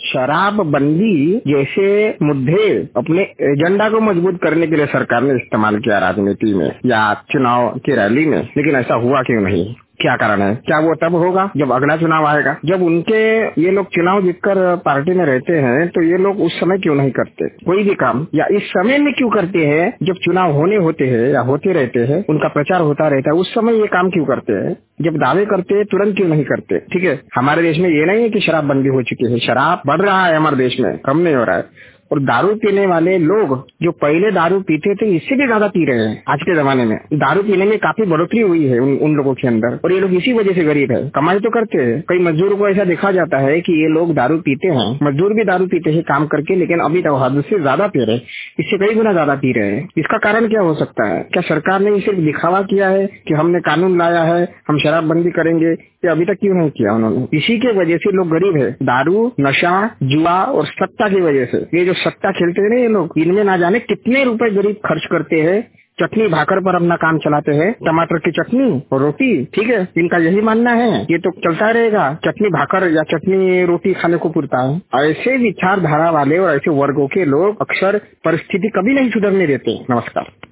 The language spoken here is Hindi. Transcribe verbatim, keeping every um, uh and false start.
शराबबंदी जैसे मुद्दे अपने एजेंडा को मजबूत करने के लिए सरकार ने इस्तेमाल किया राजनीति में या चुनाव की रैली में, लेकिन ऐसा हुआ क्यों नहीं? क्या कारण है? क्या वो तब होगा जब अगला चुनाव आएगा? जब उनके ये लोग चुनाव जीतकर पार्टी में रहते हैं तो ये लोग उस समय क्यों नहीं करते कोई भी काम, या इस समय में क्यों करते हैं जब चुनाव होने होते हैं या होते रहते हैं, उनका प्रचार होता रहता है, उस समय ये काम क्यों करते हैं? जब दावे करते हैं तुरंत क्यों नहीं करते? ठीक है, हमारे देश में ये नहीं है कि शराबबंदी हो चुकी है, शराब बढ़ रहा है हमारे देश में, कम नहीं हो रहा है। और दारू पीने वाले लोग जो पहले दारू पीते थे इससे भी ज्यादा पी रहे हैं आज के जमाने में। दारू पीने में काफी बढ़ोतरी हुई है उन, उन लोगों के अंदर, और ये लोग इसी वजह से गरीब है। कमाई तो करते हैं, कई मजदूरों को ऐसा देखा जाता है कि ये लोग दारू पीते हैं, मजदूर भी दारू पीते हैं काम करके, लेकिन अभी तो हद से ज्यादा पी रहे, इससे कई गुना ज्यादा पी रहे हैं। इसका कारण क्या हो सकता है? क्या सरकार ने सिर्फ दिखावा किया है कि हमने कानून लाया है, हम शराबबंदी करेंगे, ये अभी तक क्यों नहीं किया उन्होंने? इसी के वजह से लोग गरीब है, दारू, नशा, जुआ और सत्ता की वजह से। ये जो सत्ता खेलते हैं ना ये लोग, इनमें ना जाने कितने रुपए गरीब खर्च करते हैं, चटनी भाकर पर अपना काम चलाते हैं, टमाटर की चटनी और रोटी। ठीक है, इनका यही मानना है, ये तो चलता रहेगा, चटनी भाकर या चटनी रोटी खाने को पुरता है। ऐसे विचारधारा वाले और ऐसे वर्गों के लोग अक्सर परिस्थिति कभी नहीं सुधरने देते। नमस्कार।